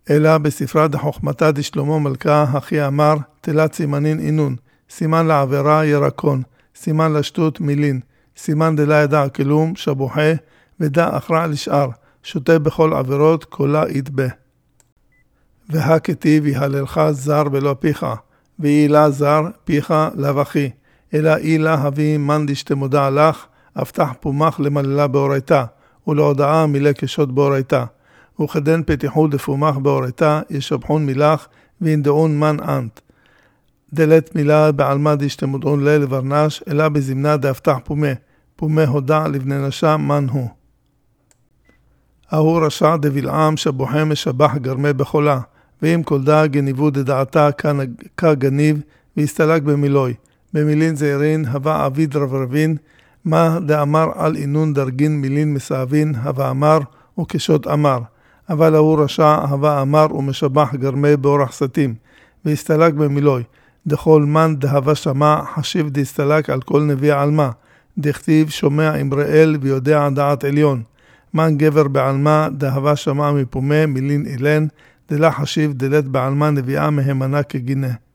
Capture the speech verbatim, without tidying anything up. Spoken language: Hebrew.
אלא בספרה דחוכמתה דשלמה מלכה, הכי אמר, תלת סימנין אינון, סימן לעבירה ירקון, סימן לשטות מילין, סימן דלה ידע כלום, שבוחה, ודע אחרע לשאר, שותה בכל עבירות, קולה יתבה. והכתיב יהללך זר ולא פיך, ואילה זר פיך לבכי, אלא אילה הביא מן דשתמודע לך, אבטח פומח למללה באורייתה, ולהודעה מילה קשות באורייתה. וכדן פתיחו דפומח באורייתה, ישבחון מילך, וינדעון מן אנט. דלת מילה בעלמה דשתמודעון ליל ורנש, אלא בזמנה דאבטח פומה, פומה הודע לבני נשה מן הוא. ההוא רשע דבלעם שבוחה משבח גרמה בחולה, ואם קולדה גניבו דדעתה כגניב, והסתלק במילוי. במילין זעירין הווה עביד רברבין, מה דאמר על אינון דרגין מילין מסעבין, הווה אמר וקשות אמר. אבל ההוא רשע הווה אמר ומשבח גרמה באורח סתים, והסתלק במילוי. דכל מן דהווה שמע חשיב דהסתלק על כל נביא עלמה, דכתיב שומע אמראל ויודע דעת עליון. מן גבר בעלמה דהווה שמע מפומה מילין אילן, דלה חשיב דלת בעלמה נביאה מהמנה כגינה.